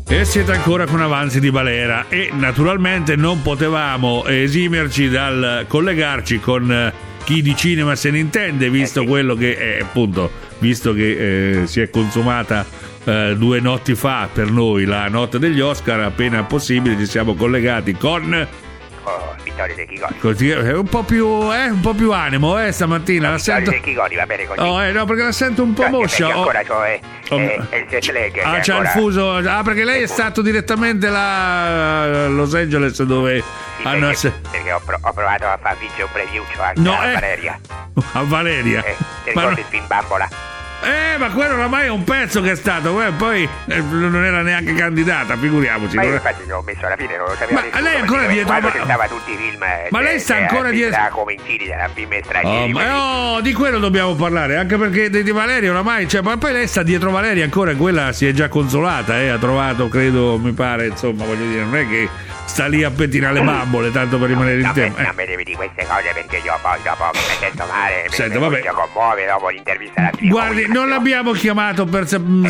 E siete ancora con Avanzi di Valera e naturalmente non potevamo esimerci dal collegarci con chi di cinema se ne intende, visto quello che è, appunto, visto che si è consumata 2 notti fa per noi la notte degli Oscar. Appena possibile ci siamo collegati con Vittorio De Chiconi. così, un po' più animo stamattina. La sento. De Chiconi, va bene così. No, perché la sento un po' moscia. Ancora c'ho il jet lag. C'ha il fuso. Perché lei è stato direttamente là a Los Angeles, dove hanno perché ho provato a far vincere un preview anche a Valeria. A Valeria. Ti ricordi il film Bambola? Ma quello oramai è un pezzo che è stato, poi non era neanche candidata, figuriamoci. Ma io infatti l'ho messo alla fine, non lo sapeva nessuno. Ma lei è ancora dietro? Quando c'erano tutti i film. Ma lei sta ancora dietro? Come incidi da film stranieri. Di quello dobbiamo parlare, anche perché di Valeria oramai, ma poi lei sta dietro Valeria ancora, quella si è già consolata, ha trovato, credo, mi pare, insomma, voglio dire, non è che sta lì a pettinare le bambole tanto per rimanere in tempo. Non mi devi di queste cose, perché io poi dopo mi sento male, Senta, vabbè. mi commuove dopo l'intervista alla fine. Guardi, non l'abbiamo chiamato per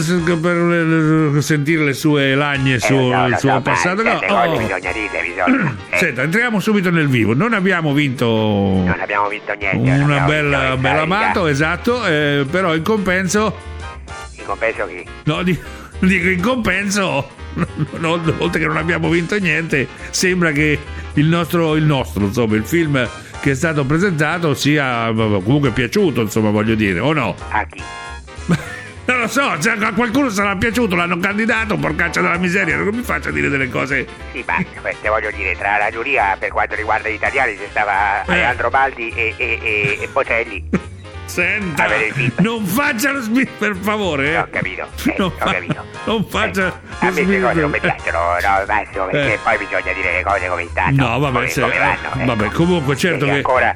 sentire le sue lagne il suo passato. Bisogna dirle. Senta, entriamo subito nel vivo. Non abbiamo vinto niente. Una bella amato, esatto, però in compenso. In compenso chi? No, dico in compenso. Oltre che non abbiamo vinto niente, sembra che il nostro, insomma, il film che è stato presentato sia comunque piaciuto, insomma, voglio dire, o no? A chi? Non lo so, a qualcuno sarà piaciuto, l'hanno candidato, porcaccia della miseria, non mi faccia dire delle cose. Sì, ma queste voglio dire, tra la giuria per quanto riguarda gli italiani c'è stava Alejandro Baldi e Bocelli. Senta, non faccia lo per favore. Ho capito, ho capito. Non faccia a me queste cose non mi piacciono, Massimo, perché poi bisogna dire le cose come stanno. No, vabbè, come vanno. Vabbè, comunque certo che ancora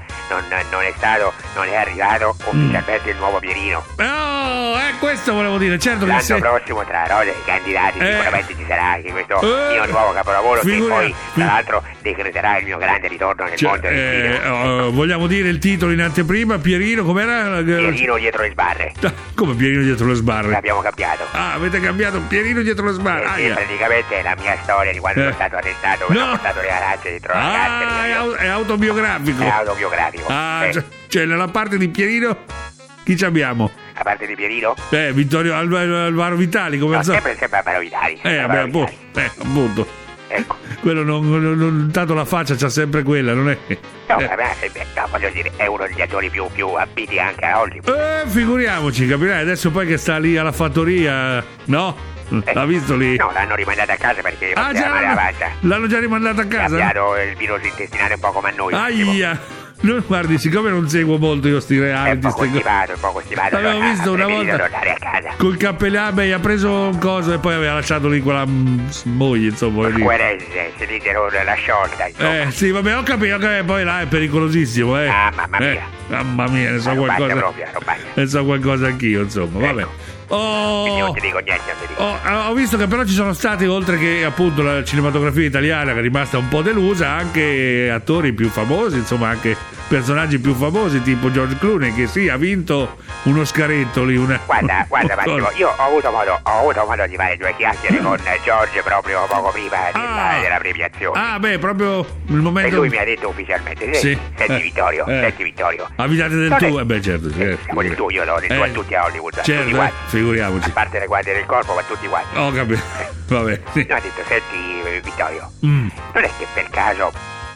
non è arrivato ufficialmente il nuovo Pierino. Questo volevo dire, certo che l'anno prossimo tra rose e candidati sicuramente ci sarà anche questo mio nuovo capolavoro, che poi tra l'altro decreterà il mio grande ritorno nel mondo del cinema. Vogliamo dire il titolo in anteprima? Pierino, com'era? Pierino dietro le sbarre. Come Pierino dietro le sbarre? L'abbiamo cambiato. Avete cambiato Pierino dietro le sbarre? Sì, praticamente è la mia storia di quando sono stato arrestato, ho portato le arance dentro la carcere. È autobiografico. È autobiografico. Cioè nella parte di Pierino chi ci abbiamo? A parte di Pierino? Vittorio Alvaro Vitali, come no, sempre Alvaro Vitali. Appunto. Ecco. Quello non tanto la faccia c'ha sempre quella, non è? No, voglio dire, è uno degli attori più ambiti anche a Hollywood. Figuriamoci, capirai, adesso poi che sta lì alla fattoria, no? L'ha visto lì? No, l'hanno rimandata a casa perché male la pancia. L'hanno già rimandata a casa? Ha abbiato il virus intestinale un po' come a noi. Aia! Guardi, siccome non seguo molto io sti reality, un po' costipato. L'avevo visto una volta tornare a casa col cappellame, ha preso un coso e poi aveva lasciato lì quella moglie, insomma. Se dicono la sciolta, insomma. Sì, vabbè, ho capito che poi là è pericolosissimo, mamma mia. Mamma mia, ne so qualcosa. Ne so qualcosa anch'io, insomma, vabbè. Quindi non ti dico niente, ho visto che però ci sono stati, oltre che appunto la cinematografia italiana che è rimasta un po' delusa, anche attori più famosi, insomma anche personaggi più famosi tipo George Clooney, che sì, ha vinto uno scaretto lì. Guarda Massimo, io ho avuto modo di fare 2 chiacchiere con George proprio poco prima della premiazione. Proprio il momento. E lui mi ha detto ufficialmente: senti Vittorio. Avvitate del tuo, certo. Siamo del tuo, io lo del tuo a tutti a Hollywood, certo, figuriamoci. A parte le guardie del corpo, ma tutti quanti. Ho capito. Vabbè. Sì. No, ha detto: senti Vittorio, non è che per caso,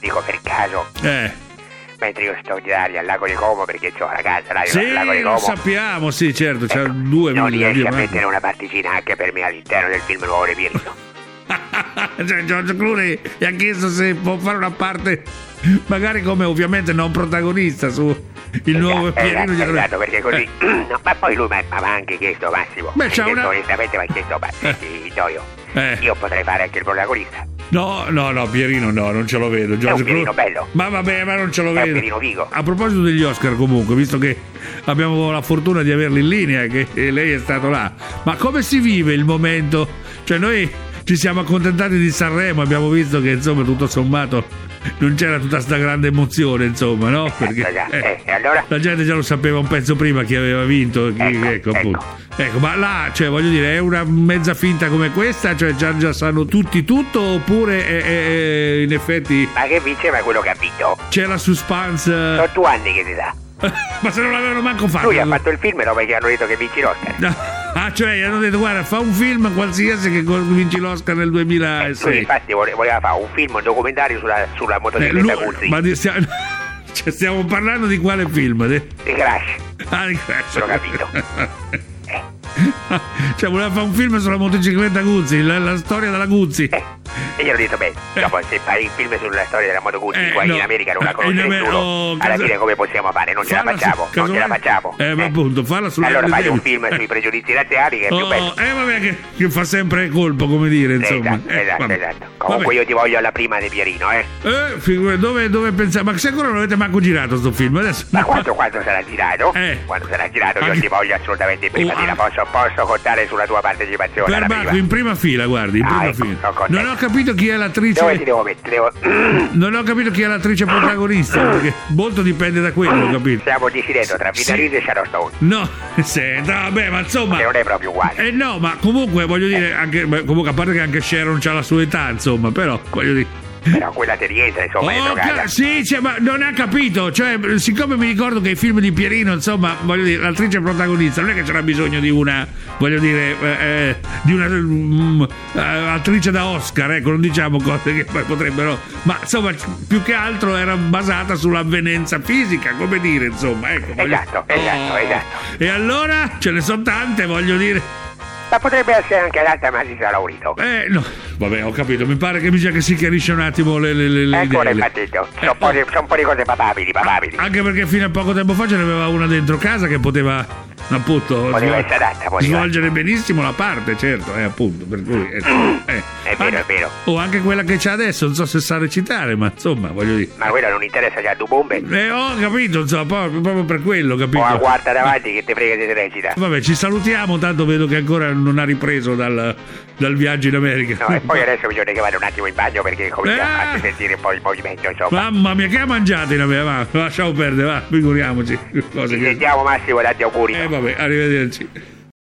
mentre io sto in Italia al lago di Como, perché c'ho la casa là al lago di Como. Lo sappiamo, sì, certo, c'ha 2 non riesci a mettere una particina anche per me all'interno del film nuovo di Pierino. Cioè George Clooney gli ha chiesto se può fare una parte, magari come ovviamente non protagonista, su il nuovo Pierino. Esatto, perché così ma poi lui mi ha anche chiesto, Massimo, onestamente mi ha chiesto: ma senti Vittorio, io potrei fare anche il protagonista. No, Pierino no, non ce lo vedo. È un Pierino bello. Ma vabbè, ma non ce lo vedo. È un Pierino figo. A proposito degli Oscar, comunque, visto che abbiamo la fortuna di averli in linea, che lei è stato là, ma come si vive il momento? Cioè noi ci siamo accontentati di Sanremo, abbiamo visto che insomma tutto sommato non c'era tutta sta grande emozione, insomma, no? Perché e allora? La gente già lo sapeva un pezzo prima chi aveva vinto, ecco appunto. Ecco, ma là, cioè voglio dire, è una mezza finta come questa, cioè già sanno tutti tutto, oppure in effetti... Ma che vinceva quello che ha vinto? C'è la suspense... Sono 2 anni che ti dà. Ma se non l'avevano manco fatto... Lui ha fatto il film dopo che hanno detto che vinci l'Oscar. Ah, cioè gli hanno detto guarda, fa un film qualsiasi che vinci l'Oscar nel 2006. Lui infatti voleva fare un film, un documentario sulla motocicletta Guzzi. Ma stiamo parlando di quale film? Di Crash. Ah, di Crash. L'ho capito. Cioè voleva fare un film sulla motocicletta Guzzi, la storia della Guzzi. E gli hanno detto dopo se fai il film sulla storia della moto Guzzi qua in America non la conosce nessuno, alla fine come possiamo fare? Non ce la facciamo, non ce la facciamo. Ma appunto, falla sulla... Allora fai un film sui pregiudizi razziali che è più bello. Vabbè, che fa sempre colpo, come dire, insomma. Esatto. Comunque io ti voglio alla prima di Pierino, dove pensate? Ma se ancora non avete manco girato sto film adesso? Ma quando sarà girato? Quando sarà girato io ti voglio assolutamente in prima fila. Posso contare sulla tua partecipazione alla prima? In prima fila, guardi, in prima fila. Non ho capito chi è l'attrice. Dove ti devo mettere? Non ho capito chi è l'attrice protagonista, perché molto dipende da quello, ho capito. Stiamo decidendo tra Vita Rizzi e Sharon Stone. No, senta, vabbè, ma insomma. Che non è proprio uguale. No, ma comunque voglio dire, comunque a parte che anche Sharon c'ha la sua età, insomma, però voglio dire. Però quella ti rientra, insomma, è drogata. Sì, ma non ha capito. Cioè, siccome mi ricordo che i film di Pierino, insomma, voglio dire, l'attrice protagonista non è che c'era bisogno di una, voglio dire, di una attrice da Oscar, ecco, non diciamo cose che poi potrebbero. Ma insomma, più che altro era basata sull'avvenenza fisica, come dire, insomma, ecco. Esatto. E allora ce ne sono tante, voglio dire. Ma potrebbe essere anche l'altra, ma si sarà unito. No, vabbè, ho capito. Mi pare che bisogna che si chiarisce un attimo le ecco il partito. Sono un po' di cose papabili. Anche perché fino a poco tempo fa ce n'aveva una dentro casa che poteva, appunto, essere adatta, svolgere benissimo la parte, certo, appunto, per cui è vero. O anche quella che c'è adesso, non so se sa recitare, ma insomma, voglio dire. Ma quella non interessa, c'ha due bombe. Ho capito, insomma, proprio per quello, capito. O guarda davanti che te frega se recita. Vabbè, ci salutiamo, tanto vedo che ancora non ha ripreso dal viaggio in America. No, e poi adesso bisogna che vada un attimo in bagno perché comincia a sentire un po' il movimento, insomma. Mamma mia, che ha mangiato in America? Va, lasciamo perdere, va, figuriamoci. Ci sentiamo, Massimo, tanti auguri. Vabbè, arrivederci.